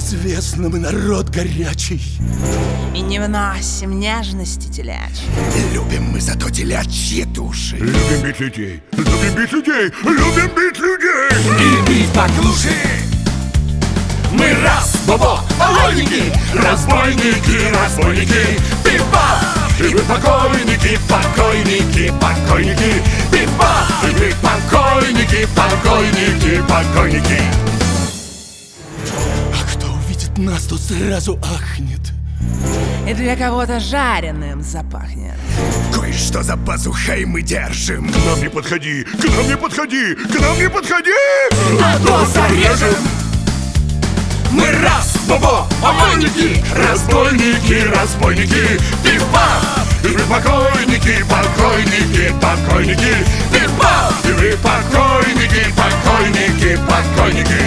Известно, мы народ горячий. И не вносим нежности телячьи. Любим мы зато телячьи души. Любим бить людей, любим бить людей, любим бить людей. И бить поглуши. Мы раз, бобо, покойники, разбойники, разбойники, пип-пап, и вы покойники, покойники, покойники, пип-пап, и вы покойники, покойники, покойники. А кто увидит нас, то сразу ахнет. И для кого-то жареным запахнет. Кое-что за пазухой мы держим. К нам не подходи, к нам не подходи, к нам не подходи. А то зарежем. Мы раз, бобо, покойники, разбойники, разбойники, пип-пап, и вы покойники, покойники, покойники, пип-пап, и вы покойники, покойники, покойники.